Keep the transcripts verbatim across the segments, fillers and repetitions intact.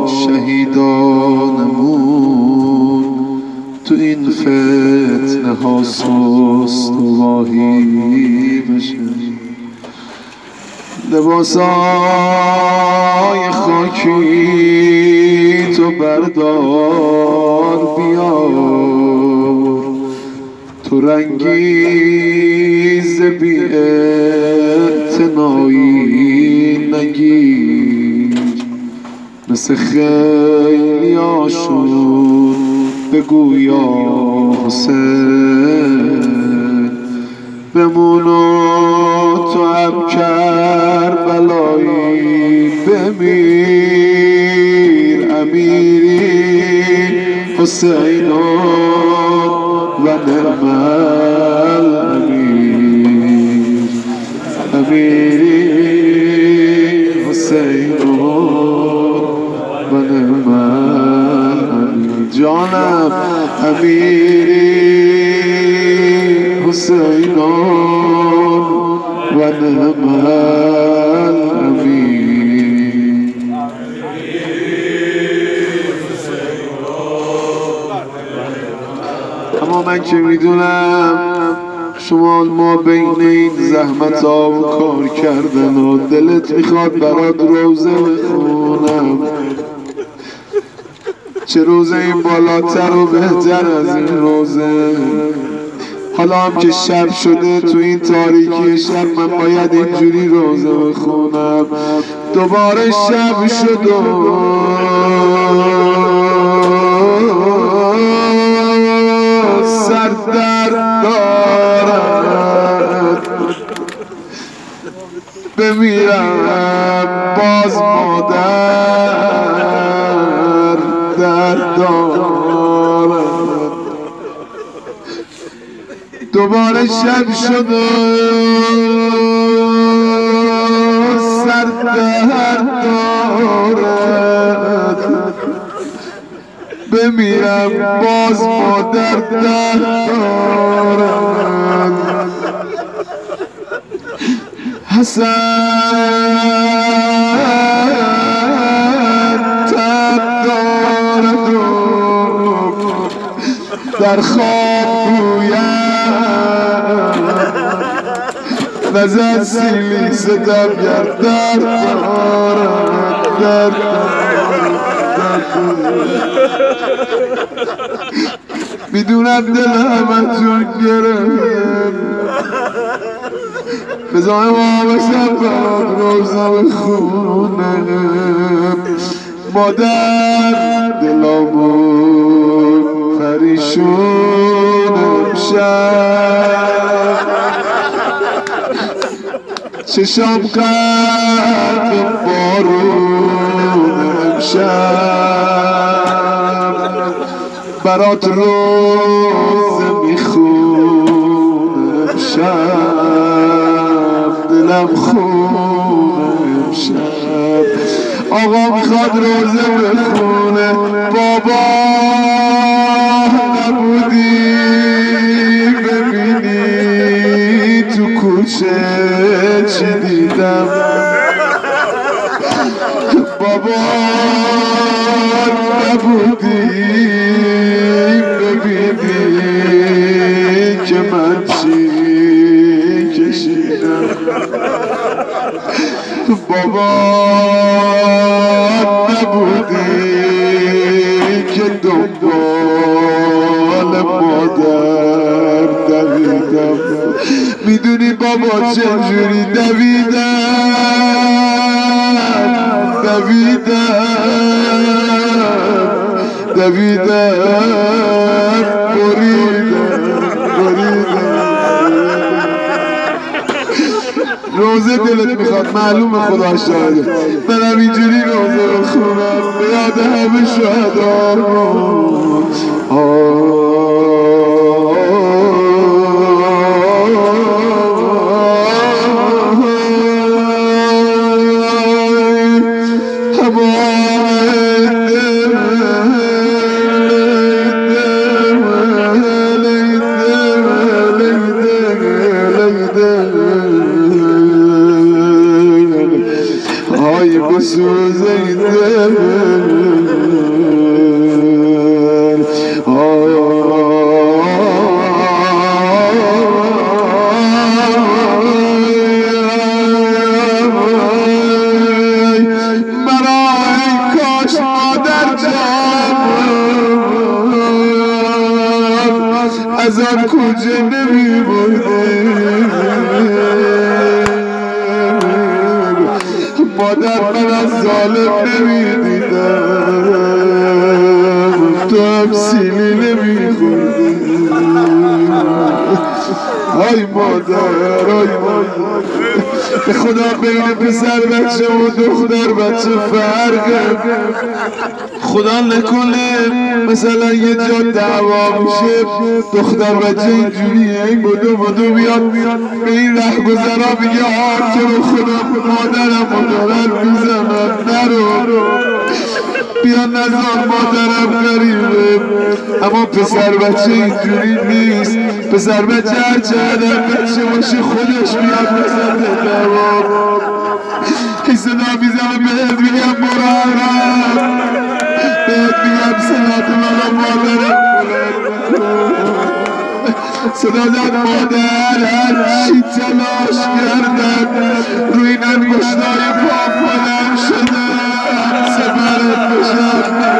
شهیدانمون تو این فتنه ها سست و واهی بشه. لباسای خاکی تو بردار بیار، تو رنگیز بی اعتنایی نگیر، مثل خیلی هاشون بگو یا حسین بمون و تو هم کربلایی بمیر، امیری حسین و نعم الامیر، امیری حسین و نعم الامیر، جانم امیری حسین و نعم الامیر. اما من که میدونم شما ما بین این زحمت ها و کار کردن و دلت میخواد برات روزه بخونم، چه روزه این بالاتر و بهتر از این روزه. حالا هم که شب شده تو این تاریکی شب من باید اینجوری روزه بخونم. دوباره شب شد و سر درد دارد، بمیرم باز مادر درد دارد. دوباره شب شد و سر درد دارد، بمیرم باز مادر درد دارد. حسن تب دارد و در خواب گوید نزد سیلی ستم کرد درد دارد، درد میدونم دل همتون گرفت، بذار ما بشم برات روزه بخونم. مادر دلامون پریشون امشب، چشام قرق بارون امشب، برات روزه میخونم امشب، دلم خونه امشب. آقا میخواد روزه بخونه، بابا نبودی ببینی تو کوچه چی دیدم، بابا نبودی ببینی که من چی کشیدم، بابا نبودی که دنبال مادر دویدم. میدونی بابا چجوری دویدم دویدم دویدم بریدم بریدم. روزه دلت میخواد معلومه خدا شاهده، برم اینجوری روزه بخونم به یاد همه شهدامون. های بسوزه از آن کوچه نمی برده مادر من از ظالم نمی دیدم تو هم سیلی نمی خورده آی مادر آی مادر به خدا بین پسر بچه و دختر بچه فرقه خدا نکنه مثلا یه جا دعوا میشه دختر بچه اینجوریه این بدو بدو بیاد به این ره گذرا میگه آر تو رو خدا مادرم و دارن میزنن نرو بیا نزار مادرم غریبه اما پسر بچه اینجوری نیست پسر بچه هر چقدر بچه باشه خودش بیاد بزن دعوا این صدا میزنه بهت میگم مرارم بهت میگم صدات منو مادرم صدا زد مادر هرچی تلاش کردن روی انگشتای پام بلند شدن سپرت بشم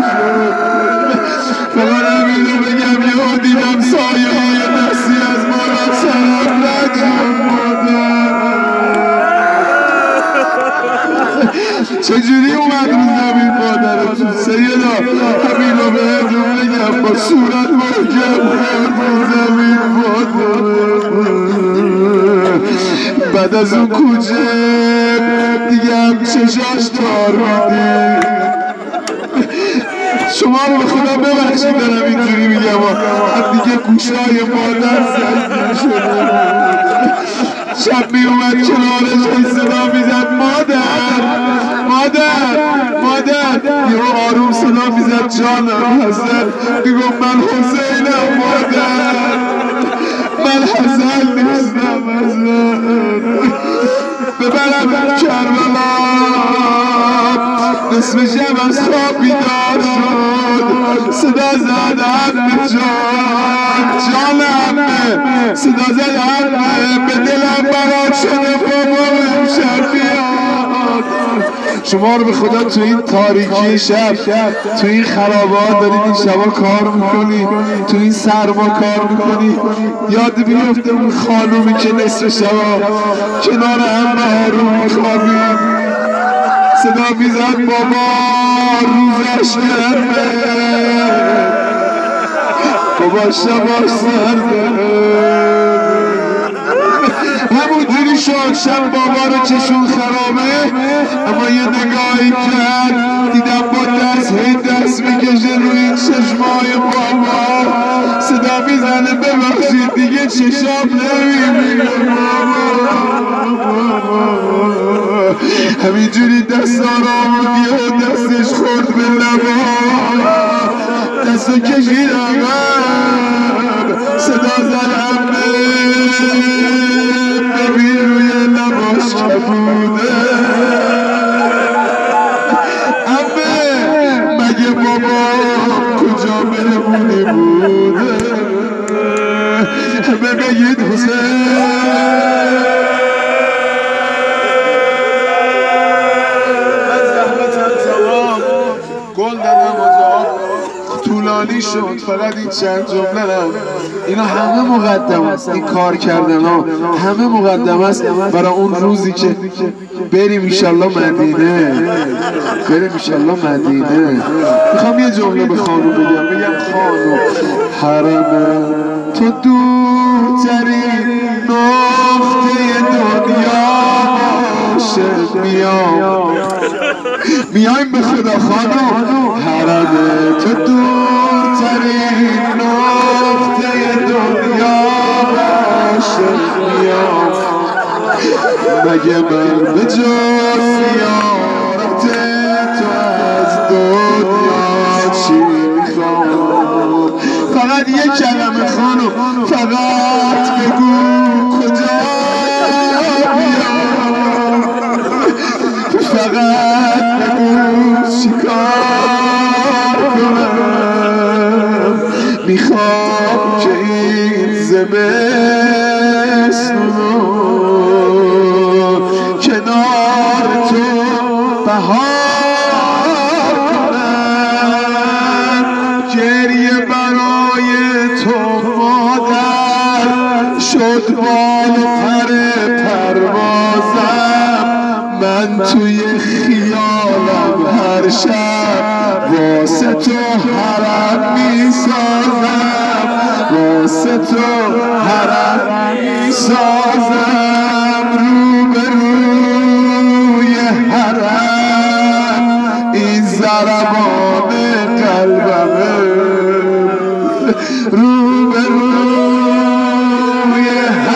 فقط همینو بگم یهو دیدم سایه های دستی از بالا سرم رد شد مادر چجوری اومد رو زمین مادرتون سیدا همینو بهتون بگم با صورت محکم خورد رو زمین مادر بعد از اون کوچه دیگه هم چشاش تار میدی شما رو به خدا ببخشید دارم اینجوری میگم هم دیگه گوشای مادر زنگیر شده شب می اومد کنارش این صدا میزد مادر مادر مادر یه آروم صدا میزد جانم حسن میگم من حسینم مادر من حسن نیستم حسن ببرم کربلا نصف شب از خواب بیدار شد صدا زد عمه جان جان عمه صدا زد عمه به دلم برات شده بابا امشب بیاد شما رو به خدا تو این تاریکی شب تو این خرابات دارید این شبا کار میکنی تو این سرما کار میکنی یاد بیفته اون خانومی که نصف شبا کنار عمه رو میخوابی صدا میزد بابا روزش گرمه بابا شباش سرده همونجوری شد شب بابا رو چشون خرابه اما یه نگاهی کرد دیدم با دست هی دست میکشه روی این چشمای بابا صدا میزنه ببخشید دیگه چشام نمیبینه همینجوری دست آرام یه دستش خورد به لبا دست کشید عقب صدا زد عمه ببین روی لباش کبوده عمه مگه بابا کجا مهمونی بوده همه بگید حسین گل دادم و طولانی شد فقط این چند جمله رم اینا همه مقدم است این کار کردن ها همه مقدم است برای اون روزی که بریم ایشالله مدینه بریم ایشالله مدینه میخوام یه جمله به خانوم بگم بگم خانوم حرم تو دورترین نقطه دنیا باشه میام میایم به خدا خانوم حرم تو دورترین نقطه دنیا باشه میام مگه من به جز زیارت تو از دنیا چی میخوام فقط یک کلمه خانوم فقط بگو کجا بیام فقط بگو چیکار کنم میخوام که این زمستون کنار تو بهار کنم گریه برای تو مادر شد بال پر پروازم من توی خیالم هر شب واسه تو حرم میسازم واسه تو حرم میسازم روبروی حرم این ضربان قلبمه روبروی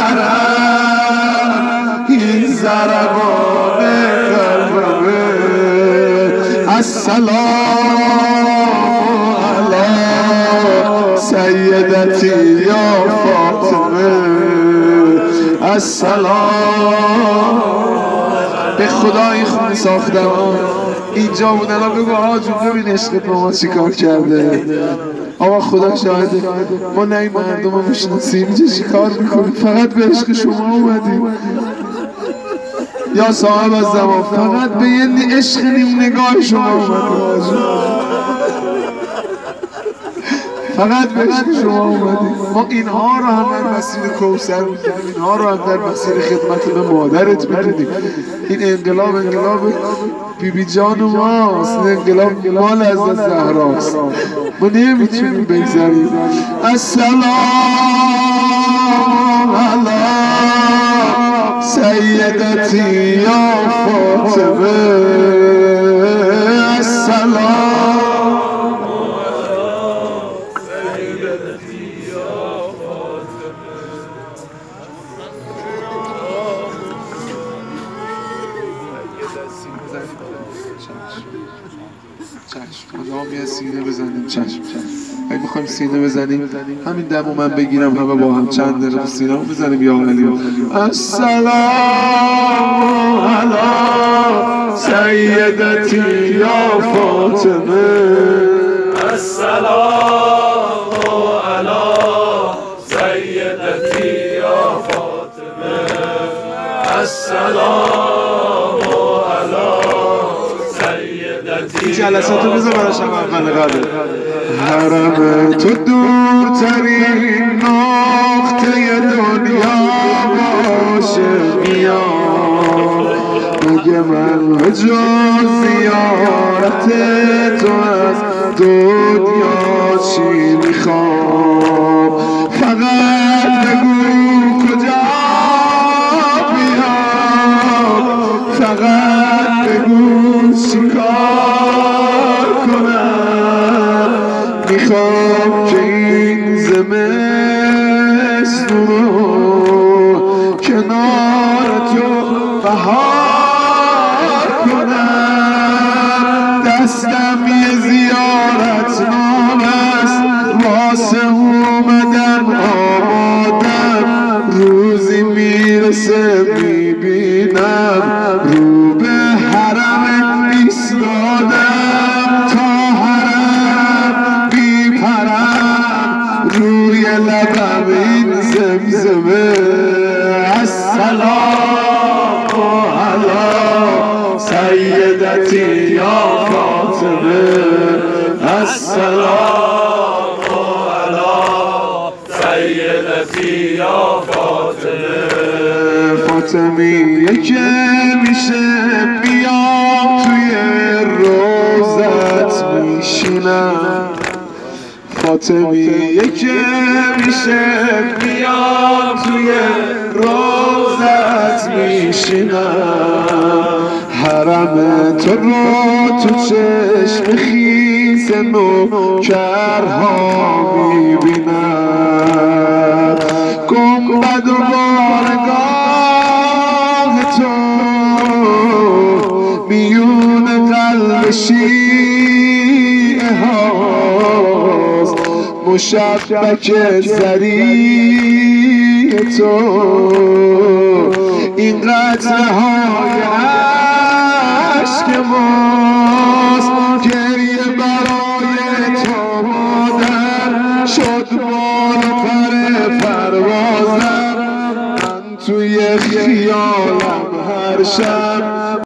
حرم این ضربان قلبمه السلام علی سیدتی یا فاطمه السلام به خدا این خونه ساختم اینجا بود الان بگو آقا جون ببین عشقت با ما چی کار کرده آقا خدا شاهده ما نه این مردم رو میشناسیم اینجا چی کار میکنیم فقط به عشق شما اومدیم یا صاحب از زمان فقط به یه عشق نیم نگاه شما اومدیم فقط به عشق شما اومدیم ما اینها رو هم در مسیر کوثر میدیم اینها رو هم در مسیر خدمت به مادرت میدیم این انقلاب انقلاب بی بی جان ماست این انقلاب مال از زهراست ما نمیتونیم بگذاریم السلام علی سیدتی یا فاطمه السلام چشم مدام یه سینه بزنیم چشم اگه بخوایم سینه بزنیم همین دمو من بگیرم همه با هم چند دقیقه سینه رو بزنیم یا علی السلام علی سیدتی یا فاطمه السلام علی سیدتی یا فاطمه السلام علی سیدتی این جلساتو بذار برای شب اول قدر حرم تو دورترین نقطه دنیا باشه میام مگه من به جز زیارت تو از دنیا چی میخوام فقط بگو کجا بیام فقط بگو چیکار کنم میخوام که این زمستون رو کنار تو بهار کنم دستم یه زیارت نامه است واسه اومدن آمادم روزی میرسه میبینم رو به حرم ایستادم تا حرم بیپرم روی لبم این زمزمه السلام علی سیدتی یا فاطمه السلام علی سیدتی یا فاطمه فاطمیه که میشه بیام توی روزت میشینم فاطمیه که میشه بیام توی روزت میشینم حرم تو رو تو چشم خیز نوکرها میبینم گنبد و بارگاه تو میون قلب شیعه هاست مشبک زری تو این قطره های عشق ماست شد بال و پر پروازم، من توی خیالم هر شب